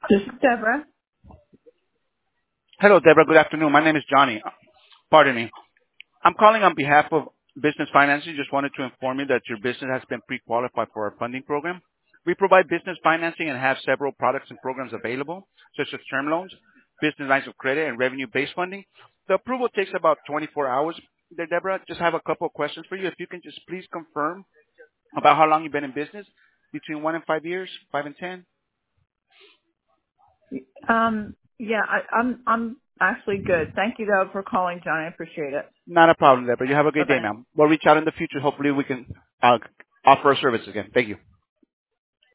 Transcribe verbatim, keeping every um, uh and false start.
This is Deborah. Hello, Deborah. Good afternoon. My name is Johnny. Pardon me. I'm calling on behalf of Business Financing. Just wanted to inform you that your business has been pre-qualified for our funding program. We provide business financing and have several products and programs available, such as term loans, business lines of credit, and revenue-based funding. The approval takes about twenty-four hours. There, Deborah, just have a couple of questions for you. If you can just please confirm about how long you've been in business, between one and five years, five and ten. Um, yeah, I, I'm I'm actually good. Thank you though for calling, John. I appreciate it. Not a problem, Deborah. You have a Bye great day, bye. ma'am. We'll reach out in the future. Hopefully, we can uh, offer our service again. Thank you.